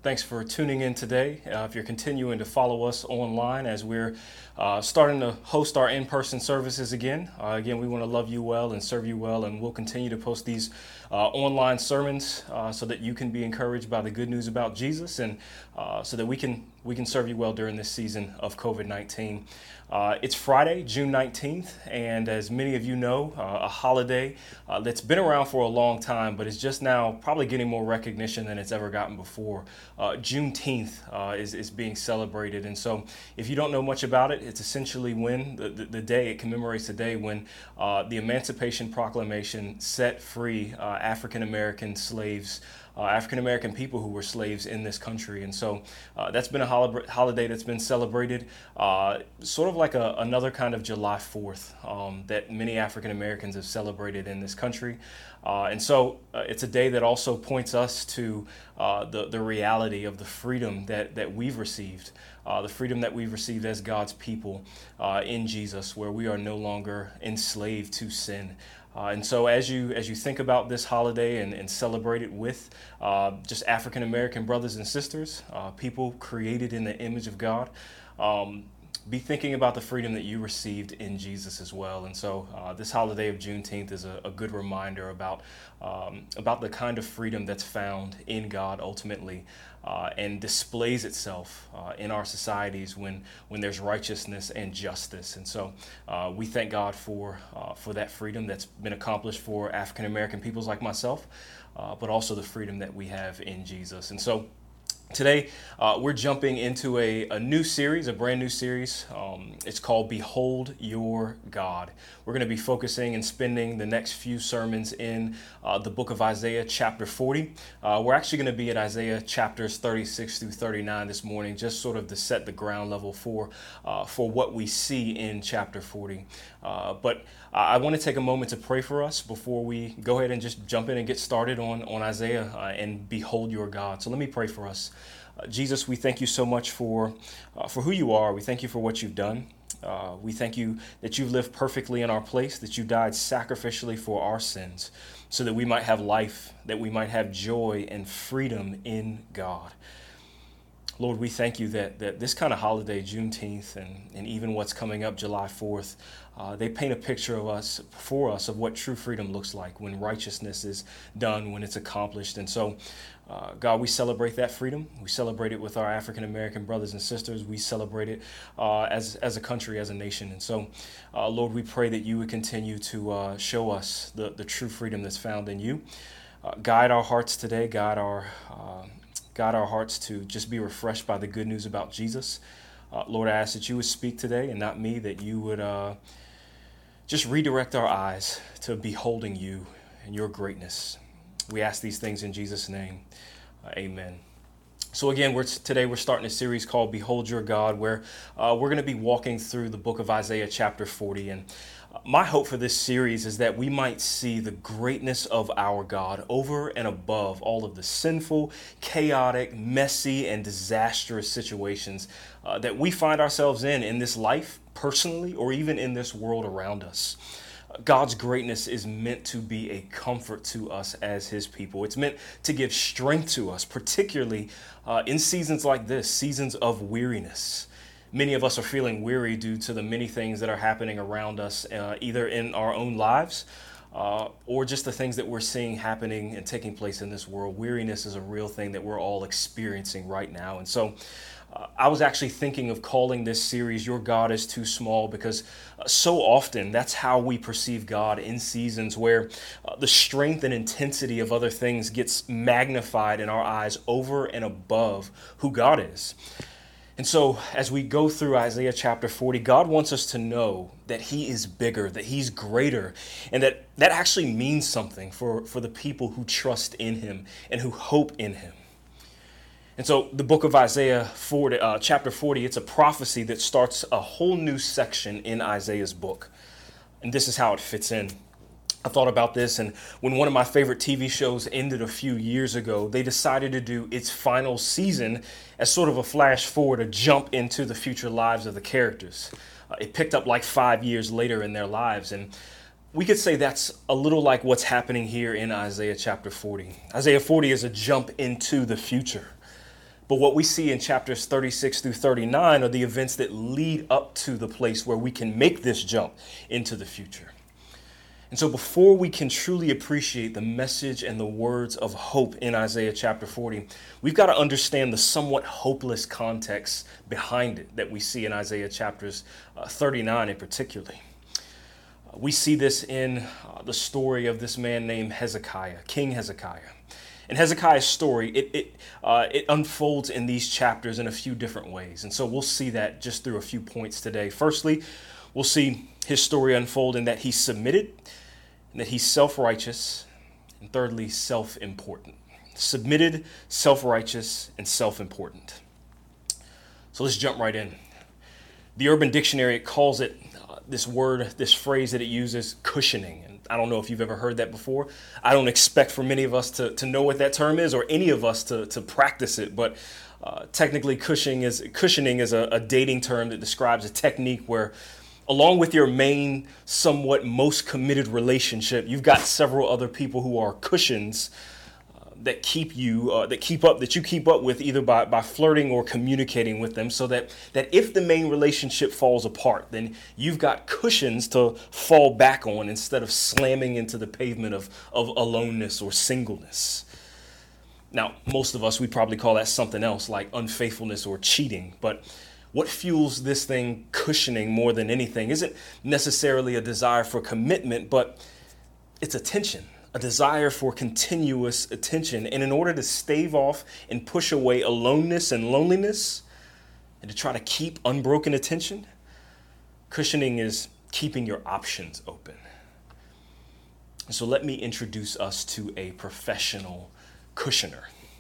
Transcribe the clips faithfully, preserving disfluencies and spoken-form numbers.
Thanks for tuning in today. Uh, if you're continuing to follow us online as we're uh, starting to host our in-person services again, uh, again, we want to love you well and serve you well, and we'll continue to post these uh, online sermons uh, so that you can be encouraged by the good news about Jesus, and uh, so that we can we can serve you well during this season of COVID nineteen. Uh, it's Friday, June nineteenth, and as many of you know, uh, a holiday uh, that's been around for a long time, but is just now probably getting more recognition than it's ever gotten before. Uh, Juneteenth uh, is, is being celebrated, and so if you don't know much about it, it's essentially when the, the, the day, it commemorates the day when uh, the Emancipation Proclamation set free uh, African American slaves, uh, African American people who were slaves in this country. And so uh, that's been a hol- holiday that's been celebrated, uh, sort of like a, another kind of July fourth um, that many African Americans have celebrated in this country. Uh, and so uh, it's a day that also points us to uh, the, the reality of the freedom that, that we've received, uh, the freedom that we've received as God's people uh, in Jesus, where we are no longer enslaved to sin. Uh, and so as you as you think about this holiday and, and celebrate it with uh, just African American brothers and sisters, uh, people created in the image of God, um, be thinking about the freedom that you received in Jesus as well. And so uh, this holiday of Juneteenth is a, a good reminder about um, about the kind of freedom that's found in God ultimately, uh, and displays itself uh, in our societies when when there's righteousness and justice. And so uh, we thank God for uh, for that freedom that's been accomplished for African American peoples like myself, uh, but also the freedom that we have in Jesus. And so today, uh, we're jumping into a, a new series, a brand new series. Um, it's called Behold Your God. We're going to be focusing and spending the next few sermons in uh, the book of Isaiah chapter forty. Uh, we're actually going to be at Isaiah chapters thirty-six through thirty-nine this morning, just sort of to set the ground level for, uh, for what we see in chapter forty. Uh, but I want to take a moment to pray for us before we go ahead and just jump in and get started on, on Isaiah uh, and Behold Your God. So let me pray for us. Uh, Jesus, we thank you so much for uh, for who you are. We thank you for what you've done. Uh, we thank you that you've lived perfectly in our place, that you died sacrificially for our sins, so that we might have life, that we might have joy and freedom in God. Lord, we thank you that, that this kind of holiday, Juneteenth, and, and even what's coming up July fourth, uh, they paint a picture of us, for us, of what true freedom looks like when righteousness is done, when it's accomplished. And so, uh, God, we celebrate that freedom. We celebrate it with our African American brothers and sisters. We celebrate it uh, as, as a country, as a nation. And so, uh, Lord, we pray that you would continue to uh, show us the, the true freedom that's found in you. Uh, guide our hearts today, guide our uh, God, our hearts to just be refreshed by the good news about Jesus. Uh, Lord, I ask that you would speak today and not me, that you would uh, just redirect our eyes to beholding you and your greatness. We ask these things in Jesus' name. Uh, amen. So again, we're today we're starting a series called Behold Your God, where uh, we're going to be walking through the book of Isaiah chapter forty. And my hope for this series is that we might see the greatness of our God over and above all of the sinful, chaotic, messy, and disastrous situations uh, that we find ourselves in in this life personally, or even in this world around us. God's greatness is meant to be a comfort to us as his people. It's meant to give strength to us, particularly uh, in seasons like this, seasons of weariness. Many of us are feeling weary due to the many things that are happening around us, uh, either in our own lives uh, or just the things that we're seeing happening and taking place in this world. Weariness is a real thing that we're all experiencing right now. And so uh, I was actually thinking of calling this series Your God is Too Small, because uh, so often that's how we perceive God in seasons where uh, the strength and intensity of other things gets magnified in our eyes over and above who God is. And so as we go through Isaiah chapter forty, God wants us to know that he is bigger, that he's greater, and that that actually means something for, for the people who trust in him and who hope in him. And so the book of Isaiah forty, uh, chapter forty, it's a prophecy that starts a whole new section in Isaiah's book. And this is how it fits in. I thought about this, and when one of my favorite T V shows ended a few years ago, they decided to do its final season as sort of a flash forward, a jump into the future lives of the characters. Uh, it picked up like five years later in their lives, and we could say that's a little like what's happening here in Isaiah chapter forty. Isaiah forty is a jump into the future. But what we see in chapters thirty-six through thirty-nine are the events that lead up to the place where we can make this jump into the future. And so before we can truly appreciate the message and the words of hope in Isaiah chapter forty, we've got to understand the somewhat hopeless context behind it that we see in Isaiah chapters uh, thirty-nine in particular. Uh, we see this in uh, the story of this man named Hezekiah, King Hezekiah. And Hezekiah's story, it it, uh, it unfolds in these chapters in a few different ways. And so we'll see that just through a few points today. Firstly, we'll see his story unfold in that he's submitted, and that he's self-righteous, and thirdly, self-important. Submitted, self-righteous, and self-important. So let's jump right in. The Urban Dictionary, it calls it, uh, this word, this phrase that it uses, cushioning. And I don't know if you've ever heard that before. I don't expect for many of us to, to know what that term is, or any of us to, to practice it. But uh, technically, cushioning is, cushioning is a, a dating term that describes a technique where, along with your main, somewhat most committed relationship, you've got several other people who are cushions uh, that keep you, uh, that keep up, that you keep up with either by, by flirting or communicating with them, so that, that if the main relationship falls apart, then you've got cushions to fall back on instead of slamming into the pavement of, of aloneness or singleness. Now, most of us, we probably call that something else like unfaithfulness or cheating, but what fuels this thing cushioning more than anything isn't necessarily a desire for commitment, but it's attention, a desire for continuous attention. And in order to stave off and push away aloneness and loneliness, and to try to keep unbroken attention, cushioning is keeping your options open. So let me introduce us to a professional cushioner.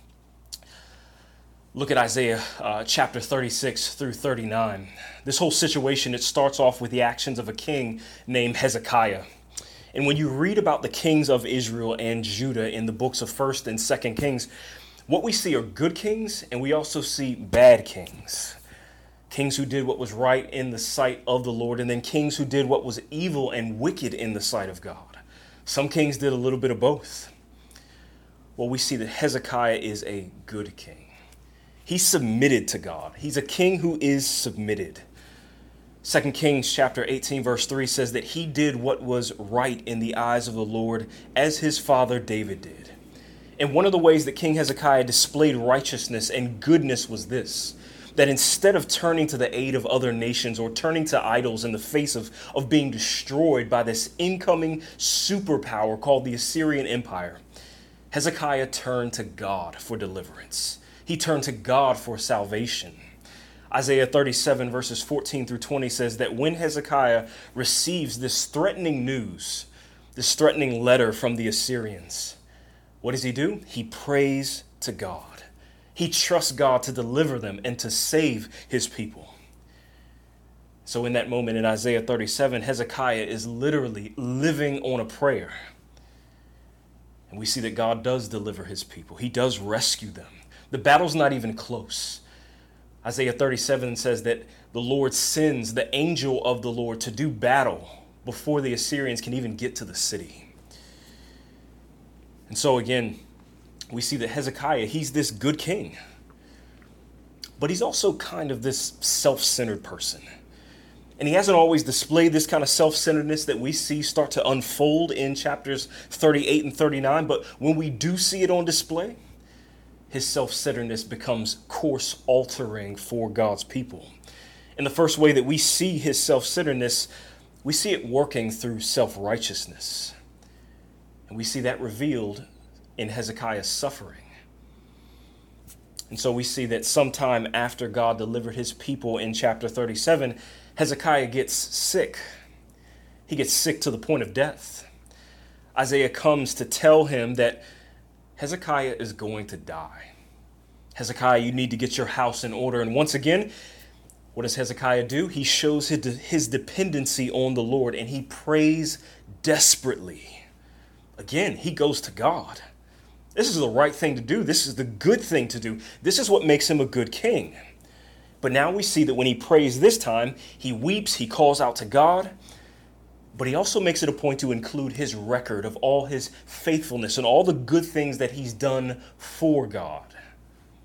Look at Isaiah uh, chapter thirty-six through thirty-nine. This whole situation, it starts off with the actions of a king named Hezekiah. And when you read about the kings of Israel and Judah in the books of First and Second Kings, what we see are good kings, and we also see bad kings. Kings who did what was right in the sight of the Lord, and then kings who did what was evil and wicked in the sight of God. Some kings did a little bit of both. Well, we see that Hezekiah is a good king. He submitted to God. He's a king who is submitted. Second Kings chapter eighteen verse three says that he did what was right in the eyes of the Lord, as his father David did. And one of the ways that King Hezekiah displayed righteousness and goodness was this, that instead of turning to the aid of other nations or turning to idols in the face of, of being destroyed by this incoming superpower called the Assyrian Empire, Hezekiah turned to God for deliverance. He turned to God for salvation. Isaiah thirty-seven verses fourteen through twenty says that when Hezekiah receives this threatening news, this threatening letter from the Assyrians, what does he do? He prays to God. He trusts God to deliver them and to save his people. So in that moment in Isaiah thirty-seven, Hezekiah is literally living on a prayer. And we see that God does deliver his people. He does rescue them. The battle's not even close. Isaiah thirty-seven says that the Lord sends the angel of the Lord to do battle before the Assyrians can even get to the city. And so again, we see that Hezekiah, he's this good king, but he's also kind of this self-centered person. And he hasn't always displayed this kind of self-centeredness that we see start to unfold in chapters thirty-eight and thirty-nine. But when we do see it on display, his self-centeredness becomes course altering for God's people. And the first way that we see his self-centeredness, we see it working through self-righteousness. And we see that revealed in Hezekiah's suffering. And so we see that sometime after God delivered his people in chapter thirty-seven, Hezekiah gets sick. He gets sick to the point of death. Isaiah comes to tell him that Hezekiah is going to die. Hezekiah, you need to get your house in order. And once again, what does Hezekiah do? He shows his, his dependency on the Lord, and he prays desperately. Again, he goes to God. This is the right thing to do. This is the good thing to do. This is what makes him a good king. But now we see that when he prays this time, he weeps, he calls out to God, but he also makes it a point to include his record of all his faithfulness and all the good things that he's done for God.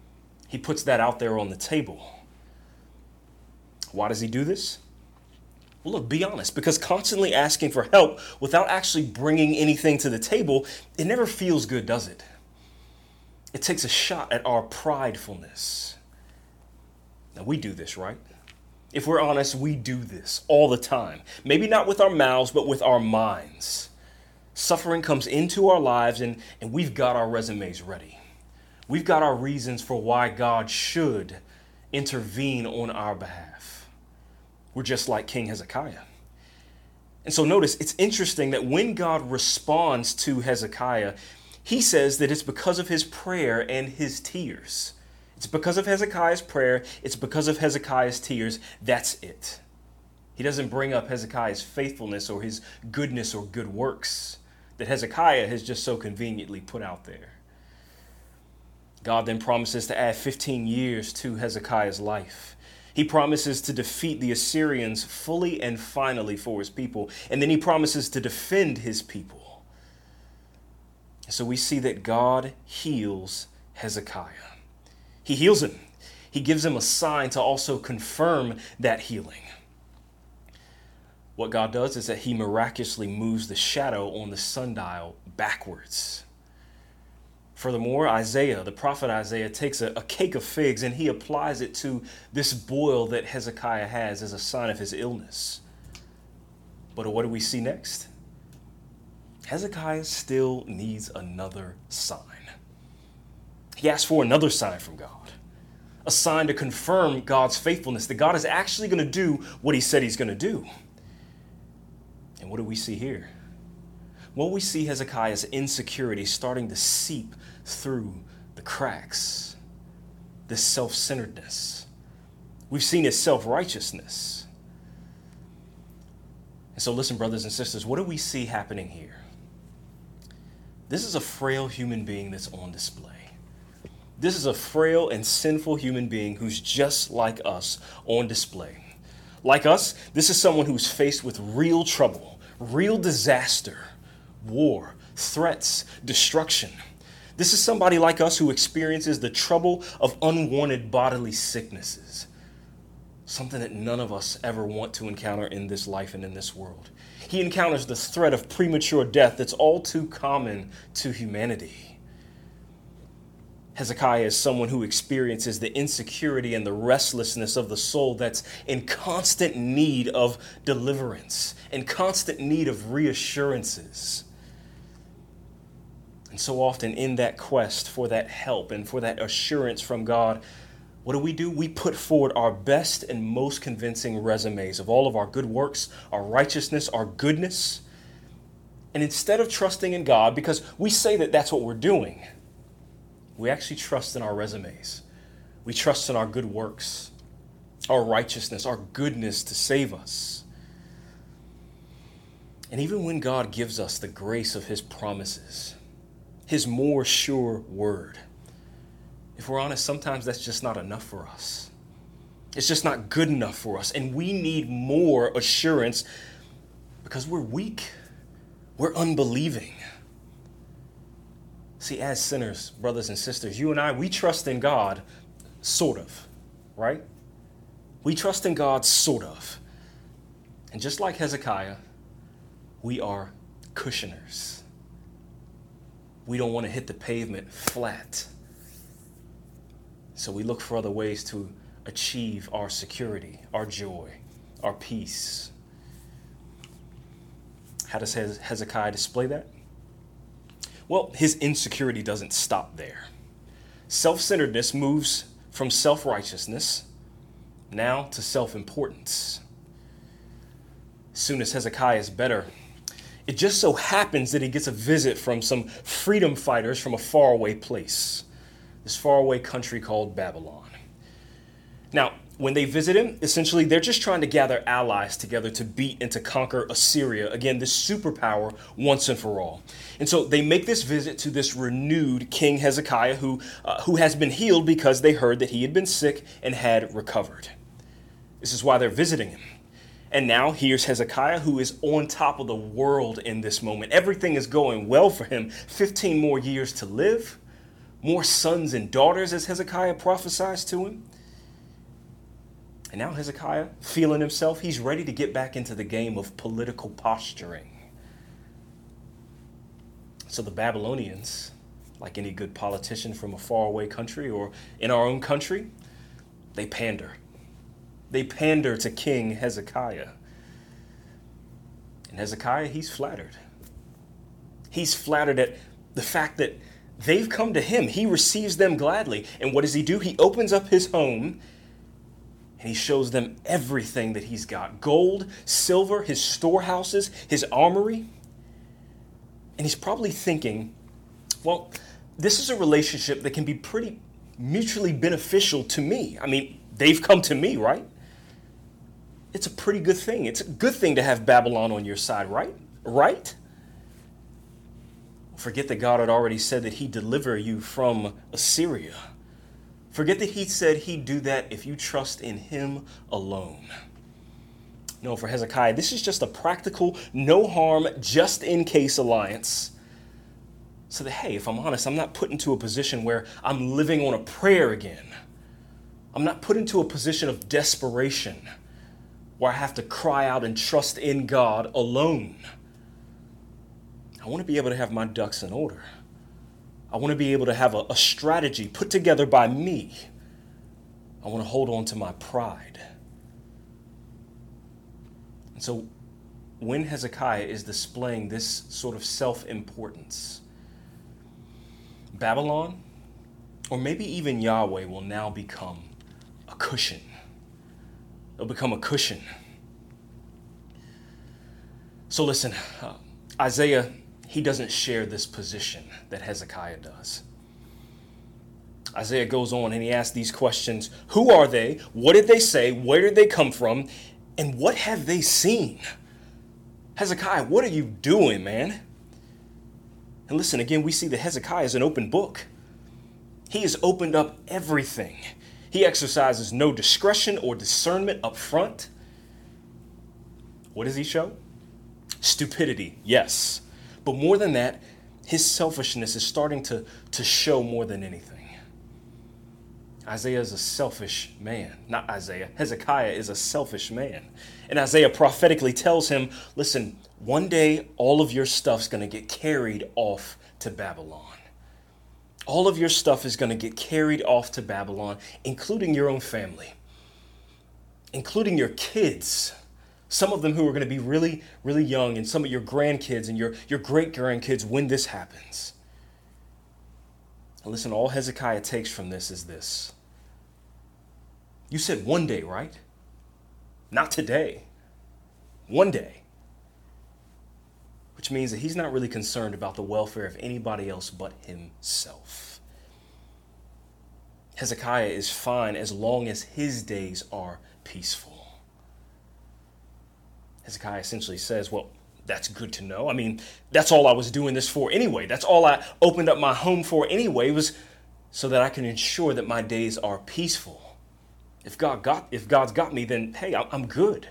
He puts that out there on the table. Why does he do this? Well, look, be honest, because constantly asking for help without actually bringing anything to the table, it never feels good, does it? It takes a shot at our pridefulness. Now, we do this, right? If we're honest, we do this all the time. Maybe not with our mouths, but with our minds. Suffering comes into our lives, and, and we've got our resumes ready. We've got our reasons for why God should intervene on our behalf. We're just like King Hezekiah. And so notice, it's interesting that when God responds to Hezekiah, he says that it's because of his prayer and his tears. It's because of Hezekiah's prayer. It's because of Hezekiah's tears. That's it. He doesn't bring up Hezekiah's faithfulness or his goodness or good works that Hezekiah has just so conveniently put out there. God then promises to add fifteen years to Hezekiah's life. He promises to defeat the Assyrians fully and finally for his people. And then he promises to defend his people. So we see that God heals Hezekiah. He heals him. He gives him a sign to also confirm that healing. What God does is that he miraculously moves the shadow on the sundial backwards. Furthermore, Isaiah, the prophet Isaiah, takes a, a cake of figs and he applies it to this boil that Hezekiah has as a sign of his illness. But what do we see next? Hezekiah still needs another sign. He asks for another sign from God, a sign to confirm God's faithfulness, that God is actually going to do what he said he's going to do. And what do we see here? Well, we see Hezekiah's insecurity starting to seep through the cracks, this self-centeredness. We've seen his self-righteousness. And so listen, brothers and sisters, what do we see happening here? This is a frail human being that's on display. This is a frail and sinful human being who's just like us on display. Like us, this is someone who's faced with real trouble, real disaster, war, threats, destruction. This is somebody like us who experiences the trouble of unwanted bodily sicknesses, something that none of us ever want to encounter in this life and in this world. He encounters the threat of premature death that's all too common to humanity. Hezekiah is someone who experiences the insecurity and the restlessness of the soul that's in constant need of deliverance, in constant need of reassurances. And so often in that quest for that help and for that assurance from God, what do we do? We put forward our best and most convincing resumes of all of our good works, our righteousness, our goodness. And instead of trusting in God, because we say that that's what we're doing, we actually trust in our resumes. We trust in our good works, our righteousness, our goodness to save us. And even when God gives us the grace of his promises, his more sure word, if we're honest, sometimes that's just not enough for us. It's just not good enough for us. And we need more assurance because we're weak. We're unbelieving. See, as sinners, brothers and sisters, you and I, we trust in God, sort of, right? We trust in God, sort of. And just like Hezekiah, we are cushioners. We don't want to hit the pavement flat. So we look for other ways to achieve our security, our joy, our peace. How does Hezekiah display that? Well, his insecurity doesn't stop there. Self-centeredness moves from self-righteousness now to self-importance. As soon as Hezekiah is better, it just so happens that he gets a visit from some freedom fighters from a faraway place, this faraway country called Babylon. Now, when they visit him, essentially they're just trying to gather allies together to beat and to conquer Assyria, again, this superpower once and for all. And so they make this visit to this renewed King Hezekiah who, uh, who has been healed because they heard that he had been sick and had recovered. This is why they're visiting him. And now here's Hezekiah, who is on top of the world in this moment. Everything is going well for him. fifteen more years to live. more sons and daughters as Hezekiah prophesies to him. And now Hezekiah, feeling himself, he's ready to get back into the game of political posturing. So the Babylonians, like any good politician from a faraway country or in our own country, they pander. They pander to King Hezekiah. And Hezekiah, he's flattered. He's flattered at the fact that they've come to him. He receives them gladly. And what does he do? He opens up his home and he shows them everything that he's got. Gold, silver, his storehouses, his armory. And he's probably thinking, well, this is a relationship that can be pretty mutually beneficial to me. I mean, they've come to me, right? It's a pretty good thing. It's a good thing to have Babylon on your side, right? Right? Forget that God had already said that he'd deliver you from Assyria. Forget that he said he'd do that if you trust in him alone. No, for Hezekiah, this is just a practical, no harm, just in case alliance. So that, hey, if I'm honest, I'm not put into a position where I'm living on a prayer again. I'm not put into a position of desperation where I have to cry out and trust in God alone. I want to be able to have my ducks in order. I want to be able to have a, a strategy put together by me. I want to hold on to my pride. And so when Hezekiah is displaying this sort of self-importance, Babylon, or maybe even Yahweh, will now become a cushion. It'll become a cushion. So listen, uh, Isaiah, he doesn't share this position that Hezekiah does. Isaiah goes on and he asks these questions. Who are they? What did they say? Where did they come from? And what have they seen? Hezekiah, what are you doing, man? And listen, again, we see that Hezekiah is an open book. He has opened up everything. He exercises no discretion or discernment up front. What does he show? Stupidity, yes. But more than that, his selfishness is starting to, to show more than anything. Isaiah is a selfish man. Not Isaiah. Hezekiah is a selfish man. And Isaiah prophetically tells him, listen, one day all of your stuff's going to get carried off to Babylon. All of your stuff is going to get carried off to Babylon, including your own family, including your kids. Some of them who are going to be really, really young, and some of your grandkids and your, your great-grandkids when this happens. And listen, all Hezekiah takes from this is this. You said one day, right? Not today. One day. Which means that he's not really concerned about the welfare of anybody else but himself. Hezekiah is fine as long as his days are peaceful. Hezekiah essentially says, well, that's good to know. I mean, that's all I was doing this for anyway. That's all I opened up my home for anyway, was so that I can ensure that my days are peaceful. If God got, if God's got me, then hey, I'm good.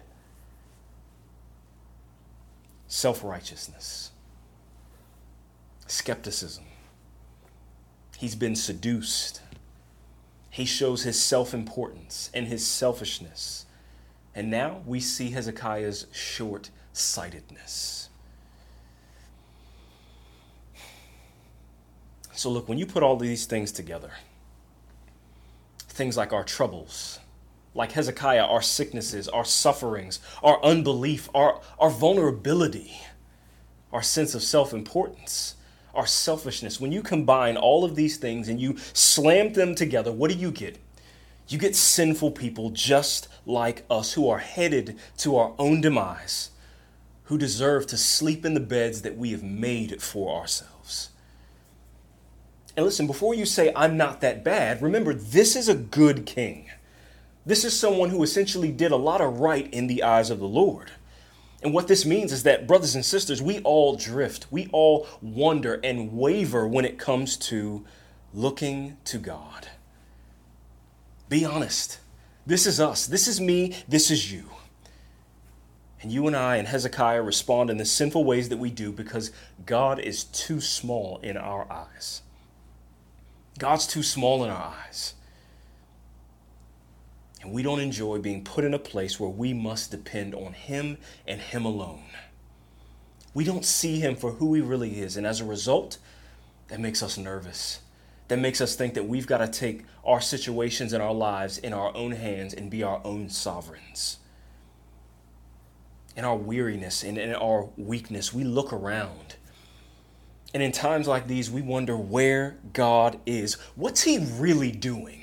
Self-righteousness, skepticism. He's been seduced. He shows his self-importance and his selfishness. And now we see Hezekiah's short-sightedness. So look, when you put all these things together, things like our troubles, like Hezekiah, our sicknesses, our sufferings, our unbelief, our, our vulnerability, our sense of self-importance, our selfishness, when you combine all of these things and you slam them together, what do you get? You get sinful people just like us who are headed to our own demise, who deserve to sleep in the beds that we have made for ourselves. And listen, before you say, I'm not that bad, remember, this is a good king. This is someone who essentially did a lot of right in the eyes of the Lord. And what this means is that, brothers and sisters, we all drift. We all wonder and waver when it comes to looking to God. Be honest. This is us. This is me. This is you. And you and I and Hezekiah respond in the sinful ways that we do because God is too small in our eyes. God's too small in our eyes. And we don't enjoy being put in a place where we must depend on him and him alone. We don't see him for who he really is. And as a result, that makes us nervous. That makes us think that we've got to take our situations and our lives in our own hands and be our own sovereigns. In our weariness and in our weakness, we look around. And in times like these, we wonder where God is. What's he really doing?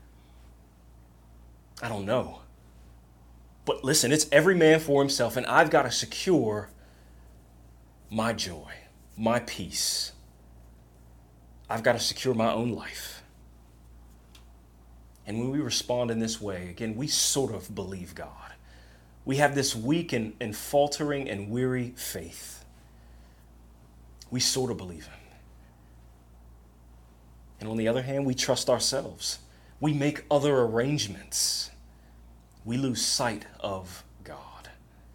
I don't know. But listen, it's every man for himself, and I've got to secure my joy, my peace. I've got to secure my own life. And when we respond in this way, again, we sort of believe God. We have this weak and, and faltering and weary faith. We sort of believe him. And on the other hand, we trust ourselves. We make other arrangements. We lose sight of God.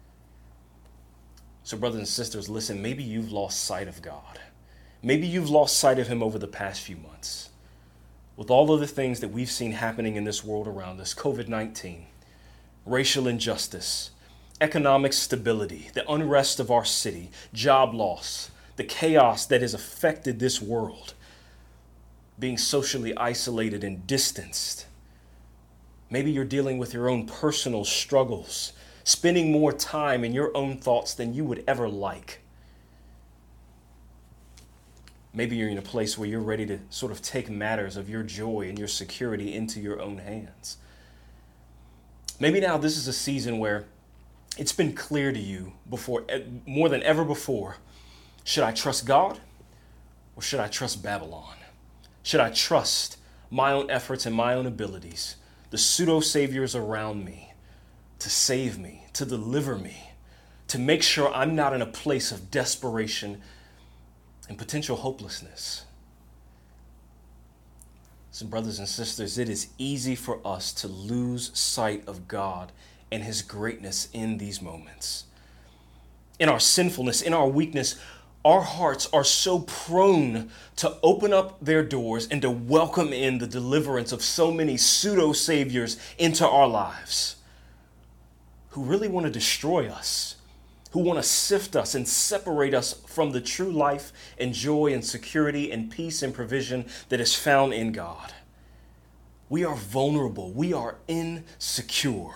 So brothers and sisters, listen, maybe you've lost sight of God. Maybe you've lost sight of him over the past few months. With all of the things that we've seen happening in this world around us, covid nineteen, racial injustice, economic stability, the unrest of our city, job loss, the chaos that has affected this world, being socially isolated and distanced. Maybe you're dealing with your own personal struggles, spending more time in your own thoughts than you would ever like. Maybe you're in a place where you're ready to sort of take matters of your joy and your security into your own hands. Maybe now this is a season where it's been clear to you before, more than ever before, should I trust God or should I trust Babylon? Should I trust my own efforts and my own abilities, the pseudo-saviors around me, to save me, to deliver me, to make sure I'm not in a place of desperation and potential hopelessness? So brothers and sisters, it is easy for us to lose sight of God and his greatness in these moments. In our sinfulness, in our weakness, our hearts are so prone to open up their doors and to welcome in the deliverance of so many pseudo-saviors into our lives who really want to destroy us, who want to sift us and separate us from the true life and joy and security and peace and provision that is found in God. We are vulnerable. We are insecure.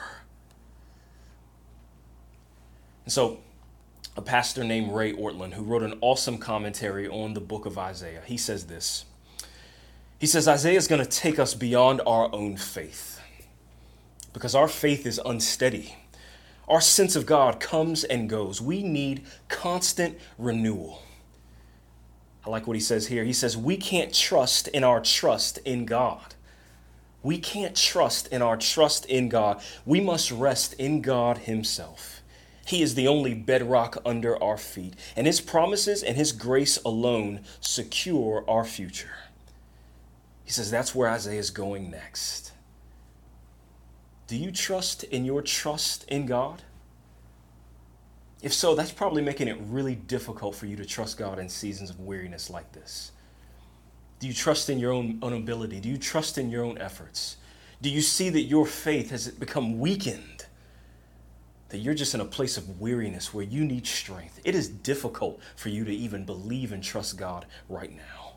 And so, a pastor named Ray Ortlund, who wrote an awesome commentary on the book of Isaiah, he says this. He says, Isaiah is going to take us beyond our own faith because our faith is unsteady. Our sense of God comes and goes. We need constant renewal. I like what he says here. He says, we can't trust in our trust in God. We can't trust in our trust in God. We must rest in God himself. He is the only bedrock under our feet, and his promises and his grace alone secure our future. He says that's where Isaiah is going next. Do you trust in your trust in God? If so, that's probably making it really difficult for you to trust God in seasons of weariness like this. Do you trust in your own, own ability? Do you trust in your own efforts? Do you see that your faith has become weakened? That you're just in a place of weariness where you need strength. It is difficult for you to even believe and trust God right now.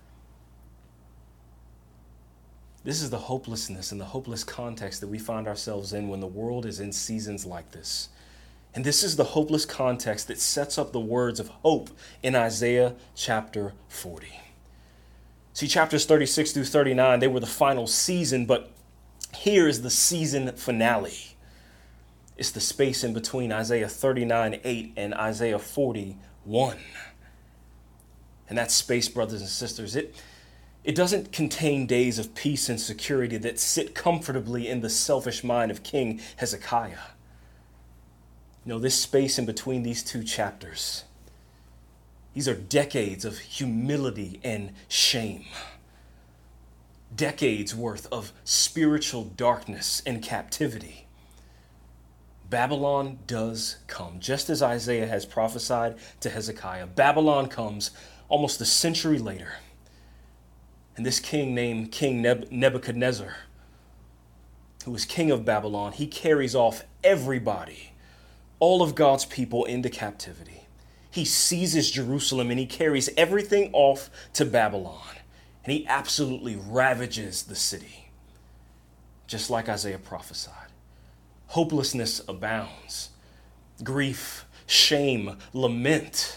This is the hopelessness and the hopeless context that we find ourselves in when the world is in seasons like this. And this is the hopeless context that sets up the words of hope in Isaiah chapter forty. See, chapters thirty-six through thirty-nine, they were the final season, but here is the season finale. It's the space in between Isaiah thirty-nine eight and Isaiah forty-one. And that space, brothers and sisters, it, it doesn't contain days of peace and security that sit comfortably in the selfish mind of King Hezekiah. No, this space in between these two chapters, these are decades of humility and shame. Decades worth of spiritual darkness and captivity. Babylon does come, just as Isaiah has prophesied to Hezekiah. Babylon comes almost a century later. And And this king named King Neb- Nebuchadnezzar, who was king of Babylon, he carries off everybody, all of God's people, into captivity. He seizes Jerusalem and he carries everything off to Babylon. And he absolutely ravages the city, just like Isaiah prophesied. Hopelessness abounds. Grief, shame, lament.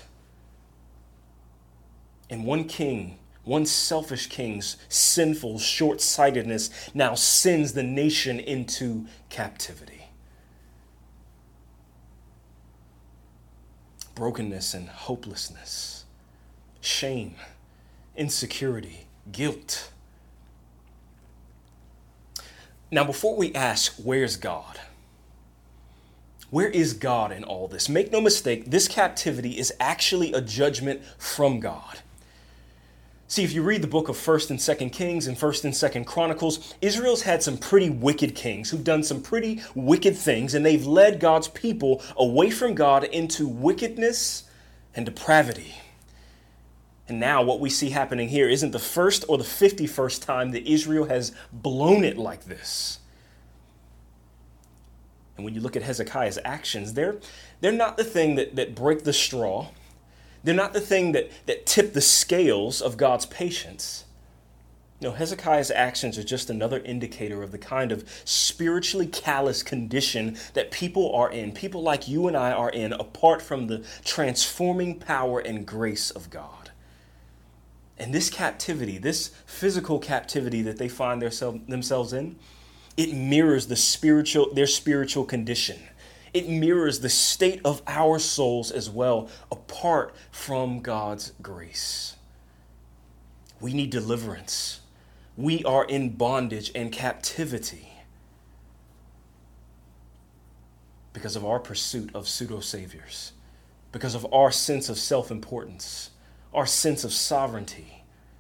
And one king, one selfish king's sinful short-sightedness now sends the nation into captivity. Brokenness and hopelessness, shame, insecurity, guilt. Now, before we ask, where's God? Where is God in all this? Make no mistake, this captivity is actually a judgment from God. See, if you read the book of First and Second Kings and First and Second Chronicles, Israel's had some pretty wicked kings who've done some pretty wicked things, and they've led God's people away from God into wickedness and depravity. And now what we see happening here isn't the first or the fifty-first time that Israel has blown it like this. And when you look at Hezekiah's actions, they're, they're not the thing that, that break the straw. They're not the thing that, that tip the scales of God's patience. No, Hezekiah's actions are just another indicator of the kind of spiritually callous condition that people are in, people like you and I are in, apart from the transforming power and grace of God. And this captivity, this physical captivity that they find theirself, themselves in, it mirrors the spiritual, their spiritual condition. It mirrors the state of our souls as well, apart from God's grace. We need deliverance. We are in bondage and captivity because of our pursuit of pseudo-saviors, because of our sense of self-importance, our sense of sovereignty,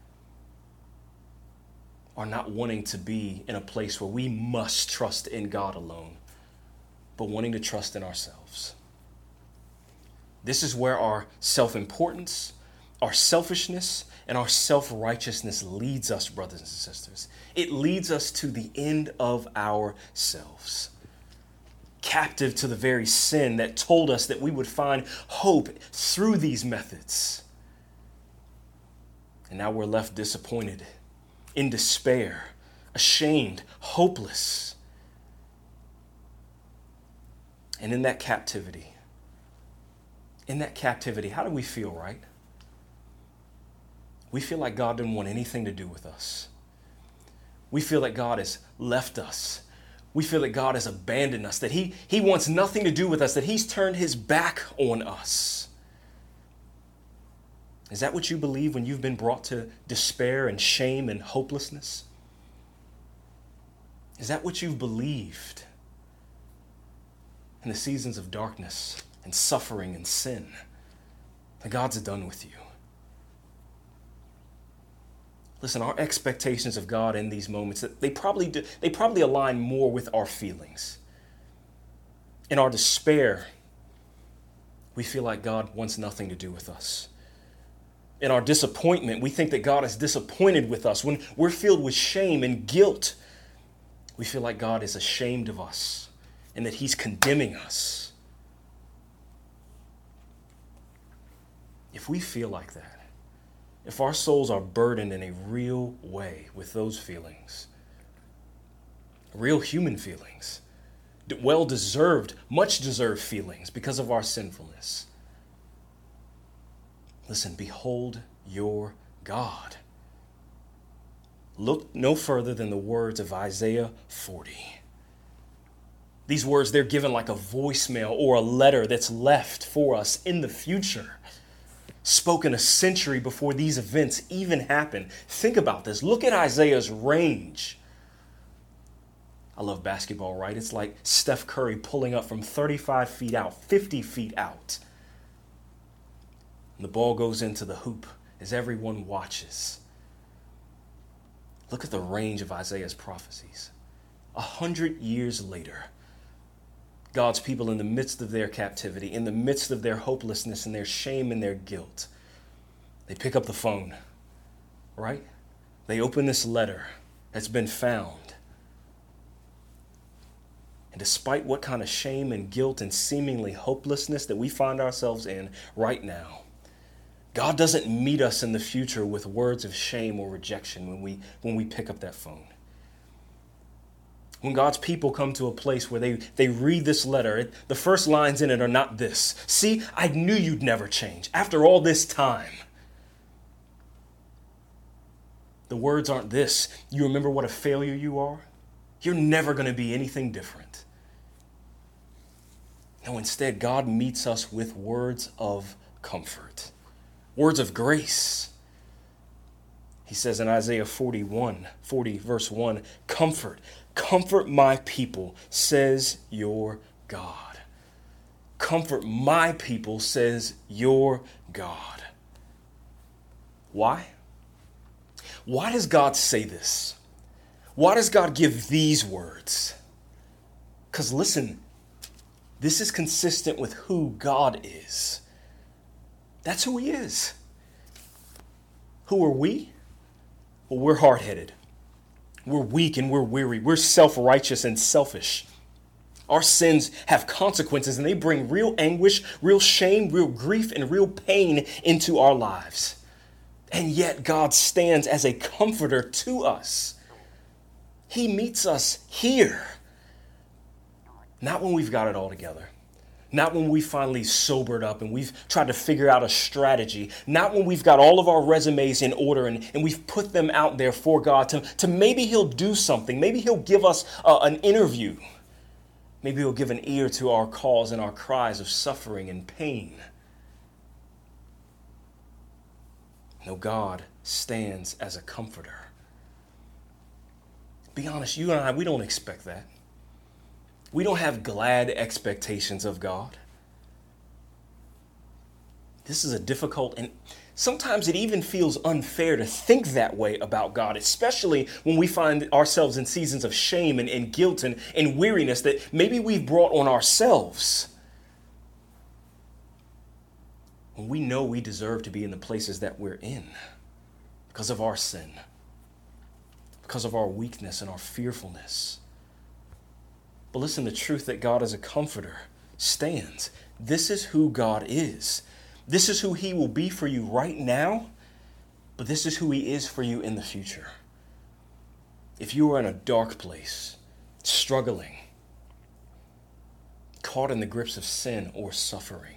our not wanting to be in a place where we must trust in God alone, but wanting to trust in ourselves. This is where our self-importance, our selfishness, and our self-righteousness leads us, brothers and sisters. It leads us to the end of ourselves, captive to the very sin that told us that we would find hope through these methods. And now we're left disappointed, in despair, ashamed, hopeless. And in that captivity, in that captivity, how do we feel, right? We feel like God didn't want anything to do with us. We feel that God has left us. We feel that God has abandoned us, that he, he wants nothing to do with us, that he's turned his back on us. Is that what you believe when you've been brought to despair and shame and hopelessness? Is that what you've believed in the seasons of darkness and suffering and sin? That God's done with you. Listen, our expectations of God in these moments, they probably do, they probably align more with our feelings. In our despair, we feel like God wants nothing to do with us. In our disappointment, we think that God is disappointed with us. When we're filled with shame and guilt, we feel like God is ashamed of us and that he's condemning us. If we feel like that, if our souls are burdened in a real way with those feelings, real human feelings, well-deserved, much-deserved feelings because of our sinfulness, listen, behold your God. Look no further than the words of Isaiah forty. These words, they're given like a voicemail or a letter that's left for us in the future, spoken a century before these events even happen. Think about this. Look at Isaiah's range. I love basketball, right? It's like Steph Curry pulling up from thirty-five feet out, fifty feet out. And the ball goes into the hoop as everyone watches. Look at the range of Isaiah's prophecies. A hundred years later, God's people, in the midst of their captivity, in the midst of their hopelessness and their shame and their guilt, they pick up the phone, right? They open this letter that's been found. And despite what kind of shame and guilt and seemingly hopelessness that we find ourselves in right now, God doesn't meet us in the future with words of shame or rejection when we when we pick up that phone. When God's people come to a place where they, they read this letter, it, the first lines in it are not this. See, I knew you'd never change after all this time. The words aren't this. You remember what a failure you are? You're never going to be anything different. No, instead, God meets us with words of comfort, words of grace. He says in Isaiah forty-one, forty, verse one, comfort, comfort my people, says your God. Comfort my people, says your God. Why? Why does God say this? Why does God give these words? Because listen, this is consistent with who God is. That's who he is. Who are we? Well, we're hard-headed. We're weak and we're weary. We're self-righteous and selfish. Our sins have consequences and they bring real anguish, real shame, real grief, and real pain into our lives. And yet God stands as a comforter to us. He meets us here. Not when we've got it all together. Not when we finally sobered up and we've tried to figure out a strategy. Not when we've got all of our resumes in order and, and we've put them out there for God to, to maybe he'll do something. Maybe he'll give us uh, an interview. Maybe he'll give an ear to our calls and our cries of suffering and pain. No, God stands as a comforter. Be honest, you and I, we don't expect that. We don't have glad expectations of God. This is a difficult, and sometimes it even feels unfair to think that way about God, especially when we find ourselves in seasons of shame and, and guilt and, and weariness that maybe we've brought on ourselves. When we know we deserve to be in the places that we're in because of our sin, because of our weakness and our fearfulness. But listen, the truth that God is a comforter stands. This is who God is. This is who he will be for you right now, but this is who he is for you in the future. If you are in a dark place, struggling, caught in the grips of sin or suffering,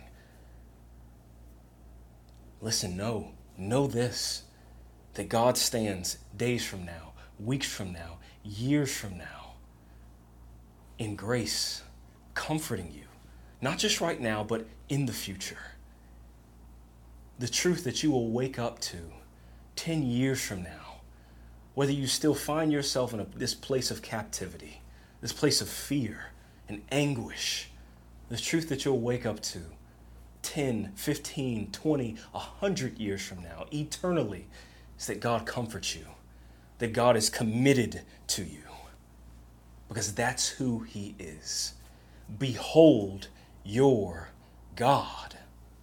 listen, know, know this, that God stands days from now, weeks from now, years from now, in grace, comforting you, not just right now, but in the future. The truth that you will wake up to ten years from now, whether you still find yourself in a, this place of captivity, this place of fear and anguish, the truth that you'll wake up to ten, fifteen, twenty, one hundred years from now, eternally, is that God comforts you, that God is committed to you, because that's who he is. Behold your God.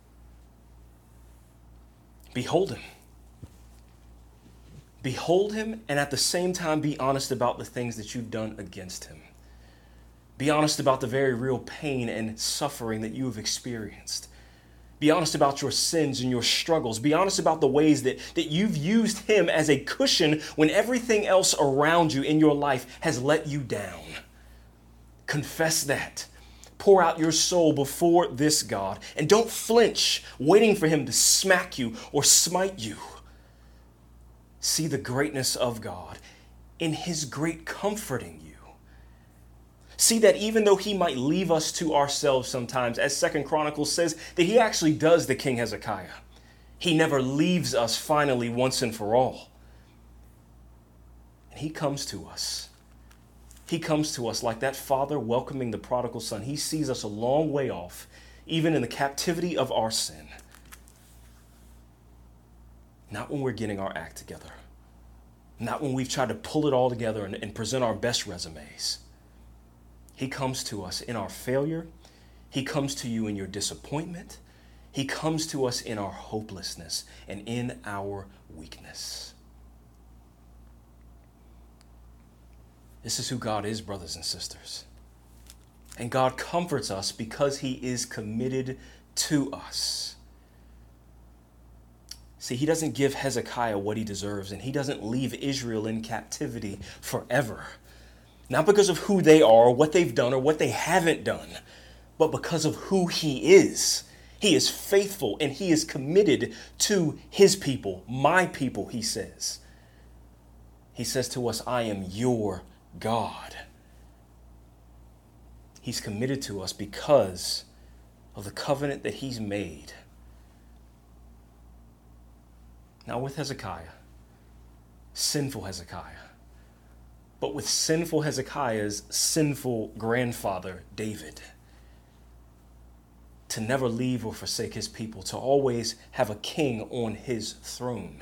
Behold him. Behold him, and at the same time be honest about the things that you've done against him. Be honest about the very real pain and suffering that you have experienced. Be honest about your sins and your struggles. Be honest about the ways that, that you've used him as a cushion when everything else around you in your life has let you down. Confess that. Pour out your soul before this God, and don't flinch, waiting for him to smack you or smite you. See the greatness of God in his great comforting you. See that even though he might leave us to ourselves sometimes, as Second Chronicles says, that he actually does the King Hezekiah. He never leaves us finally once and for all. And he comes to us. He comes to us like that father welcoming the prodigal son. He sees us a long way off, even in the captivity of our sin. Not when we're getting our act together. Not when we've tried to pull it all together and, and present our best resumes. He comes to us in our failure. He comes to you in your disappointment. He comes to us in our hopelessness and in our weakness. This is who God is, brothers and sisters. And God comforts us because he is committed to us. See, he doesn't give Hezekiah what he deserves, and he doesn't leave Israel in captivity forever. Not because of who they are, what they've done, or what they haven't done, but because of who he is. He is faithful and he is committed to his people, my people, he says. He says to us, I am your God. He's committed to us because of the covenant that he's made. Now with Hezekiah, sinful Hezekiah, but with sinful Hezekiah's sinful grandfather, David, to never leave or forsake his people, to always have a king on his throne.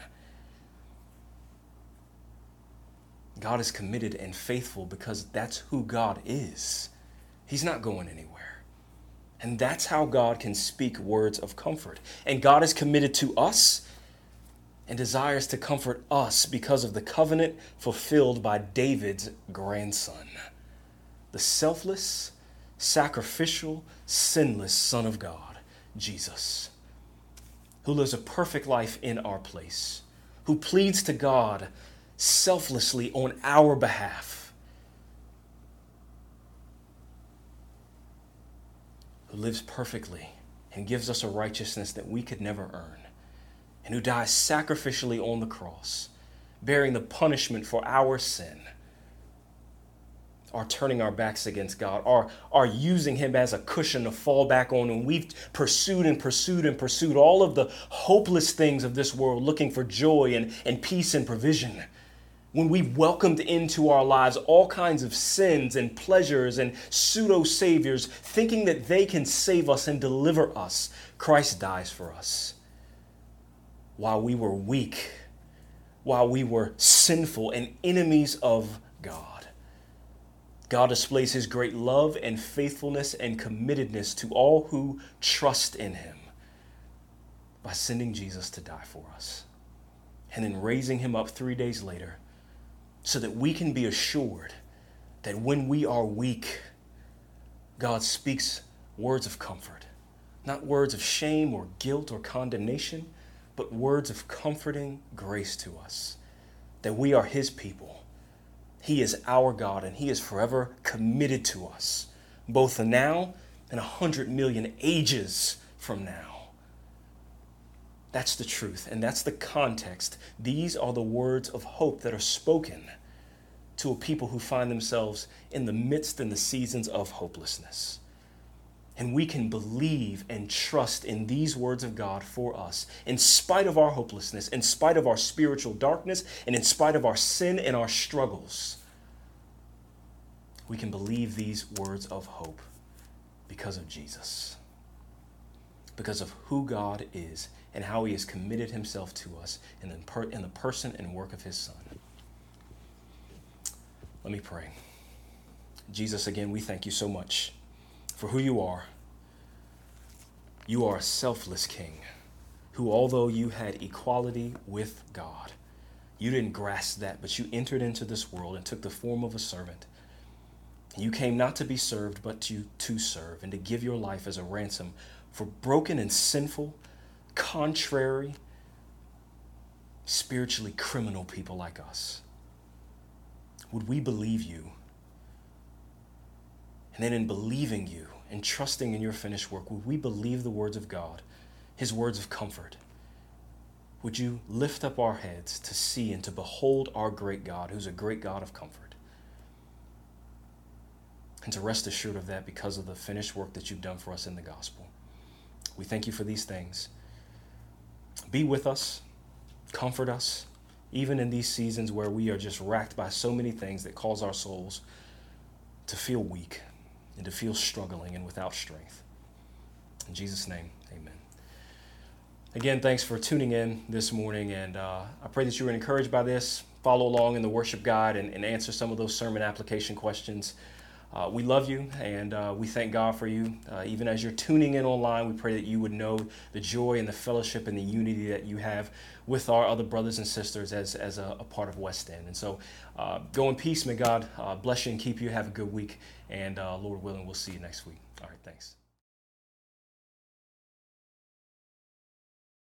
God is committed and faithful because that's who God is. He's not going anywhere. And that's how God can speak words of comfort. And God is committed to us and desires to comfort us because of the covenant fulfilled by David's grandson, the selfless, sacrificial, sinless Son of God, Jesus, who lives a perfect life in our place, who pleads to God selflessly on our behalf, who lives perfectly and gives us a righteousness that we could never earn, and who dies sacrificially on the cross, bearing the punishment for our sin, are turning our backs against God, are, are using him as a cushion to fall back on when we've pursued and pursued and pursued all of the hopeless things of this world, looking for joy and, and peace and provision. When we welcomed into our lives all kinds of sins and pleasures and pseudo-saviors, thinking that they can save us and deliver us, Christ dies for us. While we were weak, while we were sinful and enemies of God. God displays his great love and faithfulness and committedness to all who trust in him by sending Jesus to die for us and then raising him up three days later so that we can be assured that when we are weak, God speaks words of comfort, not words of shame or guilt or condemnation, but words of comforting grace to us, that we are his people. He is our God, and he is forever committed to us, both now and a hundred million ages from now. That's the truth, and that's the context. These are the words of hope that are spoken to a people who find themselves in the midst and the seasons of hopelessness. And we can believe and trust in these words of God for us, in spite of our hopelessness, in spite of our spiritual darkness, and in spite of our sin and our struggles. We can believe these words of hope because of Jesus, because of who God is and how he has committed himself to us in the, per- in the person and work of his Son. Let me pray. Jesus, again, we thank you so much for who you are. You are a selfless king who, although you had equality with God, you didn't grasp that, but you entered into this world and took the form of a servant. You came not to be served, but to, to serve and to give your life as a ransom for broken and sinful, contrary, spiritually criminal people like us. Would we believe you? And then in believing you and trusting in your finished work, would we believe the words of God, his words of comfort? Would you lift up our heads to see and to behold our great God, who's a great God of comfort? And to rest assured of that because of the finished work that you've done for us in the gospel. We thank you for these things. Be with us, comfort us, even in these seasons where we are just racked by so many things that cause our souls to feel weak and to feel struggling and without strength. In Jesus' name, amen. Again, thanks for tuning in this morning, and uh, I pray that you were encouraged by this. Follow along in the worship guide and, and answer some of those sermon application questions. uh, we love you, and uh, we thank God for you. Uh, even as you're tuning in online, we pray that you would know the joy and the fellowship and the unity that you have with our other brothers and sisters as, as a, a part of West End. And so uh, go in peace. May God uh, bless you and keep you. Have a good week. And uh, Lord willing, we'll see you next week. All right, thanks.